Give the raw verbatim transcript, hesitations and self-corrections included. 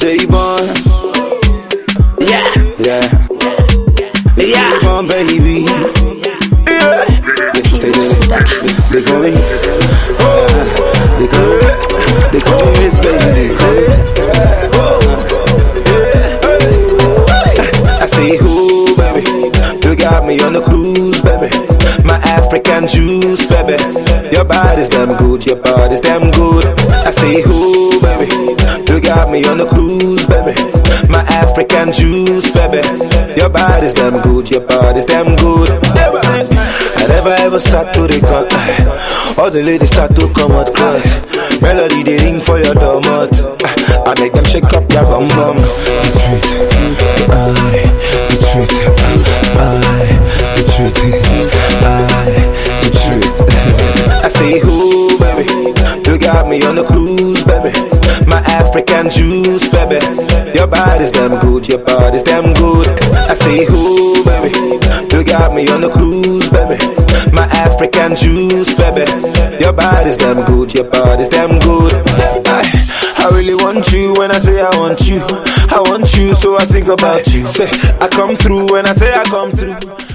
J-Bone. Yeah, yeah, yeah, J-Bone, baby. Yeah, they, they call me, uh, they call me, they call me Miss Baby. I say, who, baby? You got me on the cruise, baby. My African juice, baby. Your body's damn good, your body's damn good. I say, who, baby? You got me on the cruise, baby. My African juice, baby. Your body's damn good, your body's damn good. I never ever start to record. All the ladies start to come out close. Melody they ring for your domot. I make them shake up your bum bum. The truth, I, the truth, I, the truth, I, the truth. I say, who, baby? You got me on the cruise, baby. My African juice, baby. Your body's damn good, your body's damn good. I say, who, baby? You got me on the cruise, baby. My African juice, baby. Your body's damn good, your body's damn good. I, I really want you when I say I want you. I want you, so I think about you. Say I come through when I say I come through.